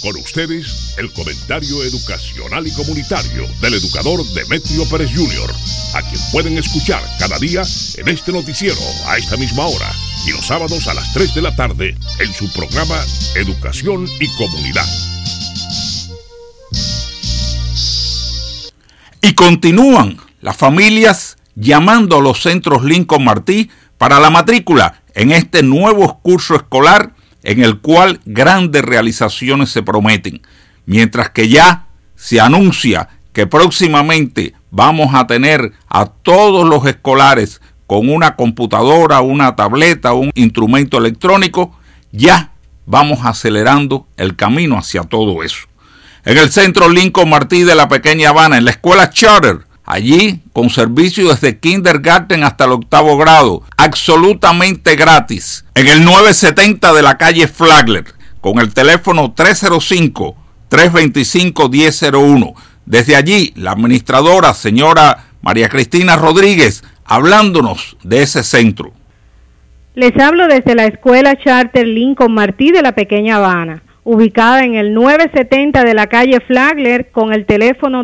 Con ustedes, el comentario educacional y comunitario del educador Demetrio Pérez Jr., a quien pueden escuchar cada día en este noticiero a esta misma hora y los sábados a las 3 de la tarde en su programa Educación y Comunidad. Y continúan las familias llamando a los centros Lincoln Martí para la matrícula en este nuevo curso escolar en el cual grandes realizaciones se prometen, mientras que ya se anuncia que próximamente vamos a tener a todos los escolares con una computadora, una tableta, un instrumento electrónico. Ya vamos acelerando el camino hacia todo eso. En el centro Lincoln Martí de la Pequeña Habana, en la escuela Charter, allí con servicio desde kindergarten hasta el 8º grado, absolutamente gratis, en el 970 de la calle Flagler, con el teléfono 305-325-1001. Desde allí, la administradora, señora María Cristina Rodríguez, hablándonos de ese centro. Les hablo desde la escuela Charter Lincoln Martí de la Pequeña Habana, ubicada en el 970 de la calle Flagler, con el teléfono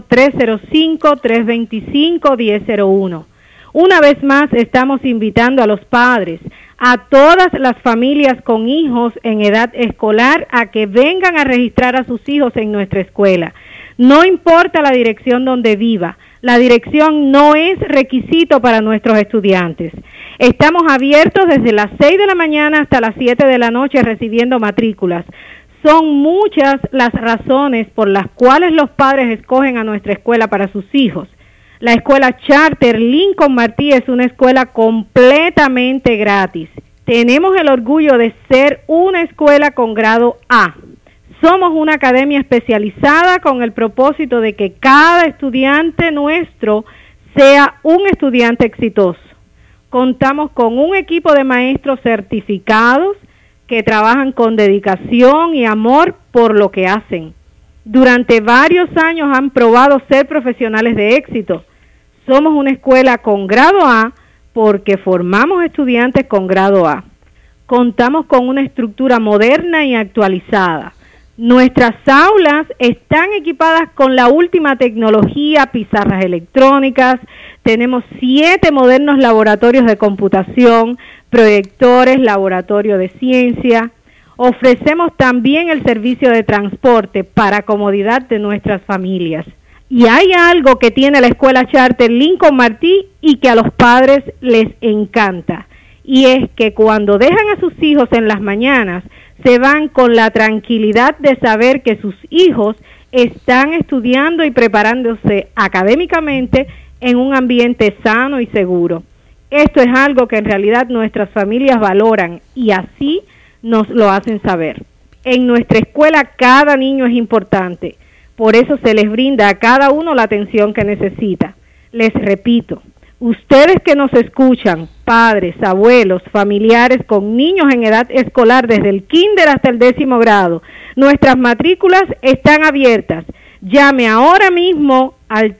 305-325-1001. Una vez más estamos invitando a los padres, a todas las familias con hijos en edad escolar, a que vengan a registrar a sus hijos en nuestra escuela. No importa la dirección donde viva, la dirección no es requisito para nuestros estudiantes. Estamos abiertos desde las 6 de la mañana hasta las 7 de la noche recibiendo matrículas. Son muchas las razones por las cuales los padres escogen a nuestra escuela para sus hijos. La escuela Charter Lincoln Martí es una escuela completamente gratis. Tenemos el orgullo de ser una escuela con grado A. Somos una academia especializada con el propósito de que cada estudiante nuestro sea un estudiante exitoso. Contamos con un equipo de maestros certificados que trabajan con dedicación y amor por lo que hacen. Durante varios años han probado ser profesionales de éxito. Somos una escuela con grado A porque formamos estudiantes con grado A. Contamos con una estructura moderna y actualizada. Nuestras aulas están equipadas con la última tecnología, pizarras electrónicas, tenemos 7 modernos laboratorios de computación, proyectores, laboratorio de ciencia. Ofrecemos también el servicio de transporte para comodidad de nuestras familias. Y hay algo que tiene la escuela Charter Lincoln Martí y que a los padres les encanta, y es que cuando dejan a sus hijos en las mañanas, se van con la tranquilidad de saber que sus hijos están estudiando y preparándose académicamente en un ambiente sano y seguro. Esto es algo que en realidad nuestras familias valoran y así nos lo hacen saber. En nuestra escuela cada niño es importante, por eso se les brinda a cada uno la atención que necesita. Les repito, ustedes que nos escuchan, padres, abuelos, familiares con niños en edad escolar desde el kinder hasta el 10º grado, nuestras matrículas están abiertas. Llame ahora mismo al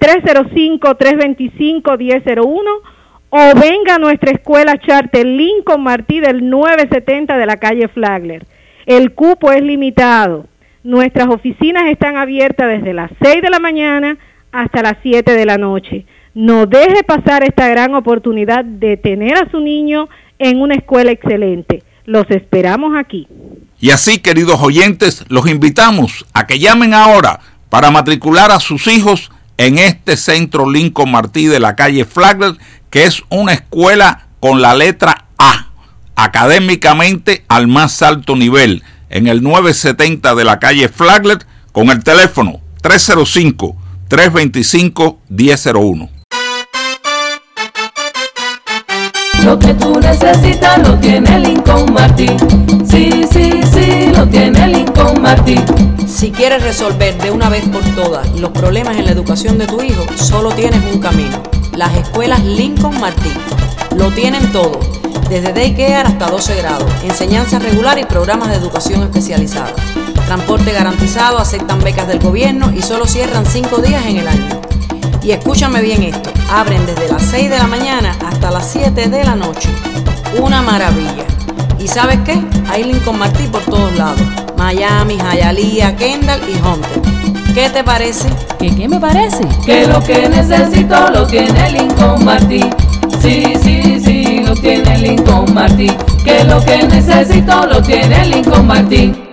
305-325-1001 o venga a nuestra escuela Charter Lincoln Martí del 970 de la calle Flagler. El cupo es limitado. Nuestras oficinas están abiertas desde las 6 de la mañana hasta las 7 de la noche. No deje pasar esta gran oportunidad de tener a su niño en una escuela excelente. Los esperamos aquí. Y así, queridos oyentes, los invitamos a que llamen ahora para matricular a sus hijos en este centro Lincoln Martí de la calle Flagler, que es una escuela con la letra A, académicamente al más alto nivel, en el 970 de la calle Flagler, con el teléfono 305-325-1001. Lo que tú necesitas lo tiene Lincoln Martí. Sí, sí, sí, lo tiene Lincoln Martí. Si quieres resolver de una vez por todas los problemas en la educación de tu hijo, solo tienes un camino: las escuelas Lincoln Martí. Lo tienen todo, desde daycare hasta 12 grados, enseñanza regular y programas de educación especializada. Transporte garantizado, aceptan becas del gobierno y solo cierran 5 días en el año. Y escúchame bien esto, abren desde las 6 de la mañana hasta las 7 de la noche. Una maravilla. ¿Y sabes qué? Hay Lincoln Martí por todos lados. Miami, Hialeah, Kendall y Hunter. ¿Qué te parece? ¿Qué me parece? Que lo que necesito lo tiene Lincoln Martin. Sí, sí, sí, lo tiene Lincoln Martin. Que lo que necesito lo tiene Lincoln Martin.